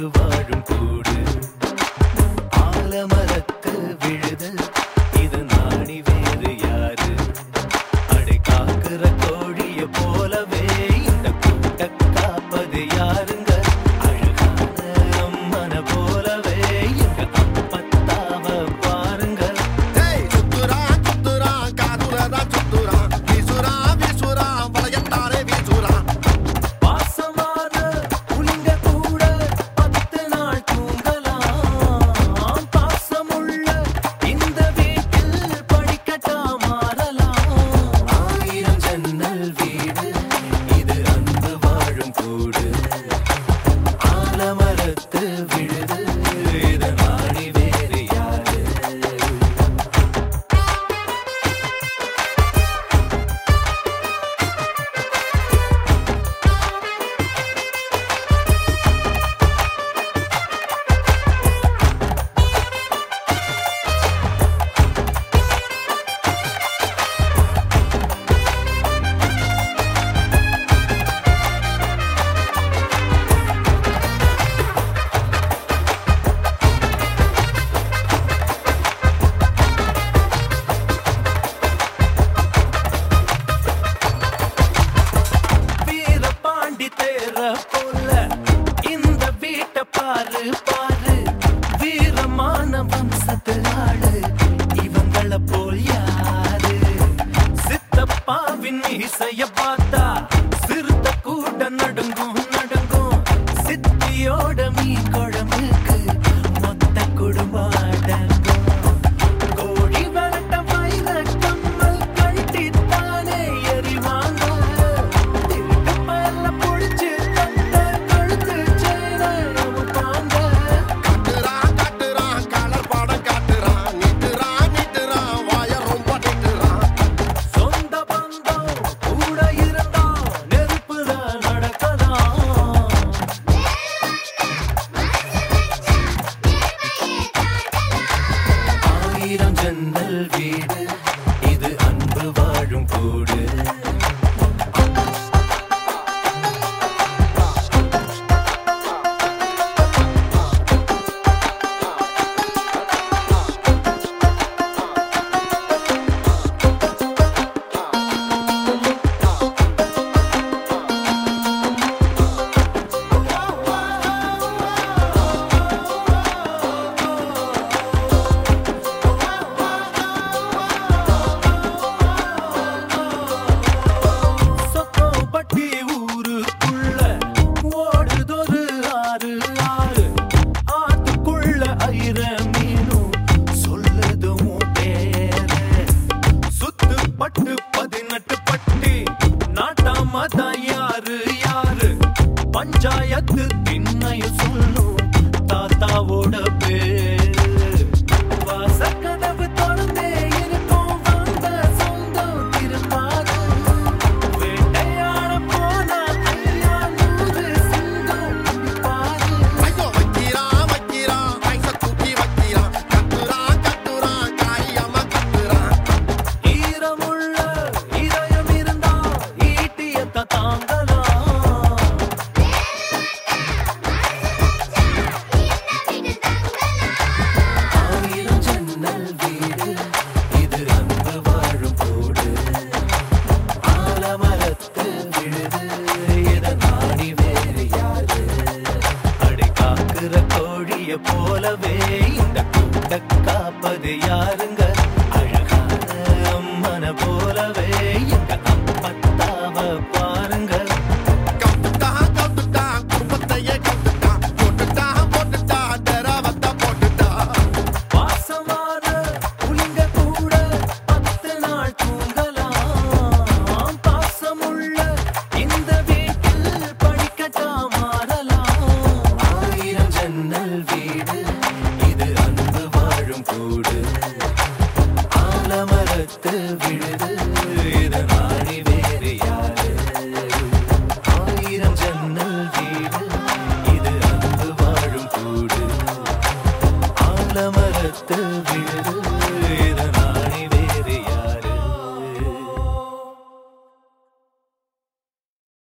வாழும் கூடு ஆலமரத்து விழுது இது நாணி வேறு யாரு அடை காக்குற கோழிய போலவே இந்த கூட்ட காப்பது யாருங்க அழகான அம்மன போலவே எங்க அப்பத்தாவ பாருங்க சுத்துரா சுத்துரா காதுலதா சுத்துரா வீசுரா வீசுரா வளையத்தாரே வீசுரா பாசமான புலிங்க கூட 10 நாள் தூங்கலாம் பாசமுள்ள இந்த வீட்டில் படிக்கட்டா மாறலாம் ஆயிரம் ஜன்னல் வீடு இது அன்பு வாழும் கூடு ஆலமரத்து விழுது இது நாடி வேறு யாரு வீரபாண்டி தேர போல இந்த வீட்டை பாரு பாரு வீரமான வம்சத்து ஆளு இவங்கள போல் யாரு சித்தப்பாவின் இசைய பார்த்தா சிறுத்த கூட நடுங்கும் நடுங்கும் சித்தியோட மீன் குழம்புக்கு மொத்த குடும்பம் அடங்கும் கோழி வரட்ட மயில கம்மல் கழட்டித்தானே எறிவாங்க திருட்டு பல்ல பொடிச்சு தந்த கழுத்து செயின அமுப்பாங்க காட்டுறா காட்டுறா கலர் படம் காட்டுறா நீட்டுறா நீட்டுறா வாய ரொம்ப நீட்டுறா சொந்த பந்தம் கூட இருந்தா நெருப்புல நடக்கலாம் ஆயிரம் ஜன்னல் வீடு இது அன்பு வாழும் கூடு சொக்கம்பட்டி ஊருக்குள்ள ஓடுதொரு ஆறு ஆறு ஆத்துக்குள்ள ஐர மீனும் சொல்லுதும் பேரு சுத்துப்பட்டு 18 பட்டி நாட்டாம தான் யாரு யாரு பஞ்சாயத்து திண்ணையும் சொல்லும் தாத்தாவோட பேரு வாசக்கதவு திறந்தே இருக்கும் வந்த சொந்தம் திருப்பாரு வேட்டையாட போனா ஐயா 100 சிங்கம் பிடிப்பாரு ஐயோ வைக்கிறா வைக்கிறா ஐச தூக்கி வைக்கிறா கட்டுறா கட்டுறா காரியமா கட்டுறா ஈரமுள்ள இதயம் இருந்தா ஈட்டியத்த தாங்கலாம் ஆயிரம் ஜன்னல் வீடு இது அன்பு வாழும் கூடு ஆலமரத்து விழுது இத நாடி வேறு யாரு அடை காக்குற கோழிய போலவே இந்த கூட்ட காப்பது யாருங்க அழகான அம்மன போலவே எங்க அப்பத்தாவ பாருங்க கவுத்துட்டா கவுத்துட்டா குடும்பத்தையே கவுத்துட்டா போட்டுட்டா போட்டுட்டா டெராவத்தா போட்டுட்டா பாசமான புலிங்க கூட 10 நாள் தூங்கலாம் பாசமுள்ள இந்த வீட்டில் படிக்கட்டா மாறலாம் ஆயிரம் ஜன்னல் வீடு இது அன்பு வாழும் கூடு ஆலமரத்து விழுது இது நாடி வேறு யாரு ஆயிரம் ஜன்னல் வீடு இது அன்பு வாழும் கூடு ஆலமரத்து விழுது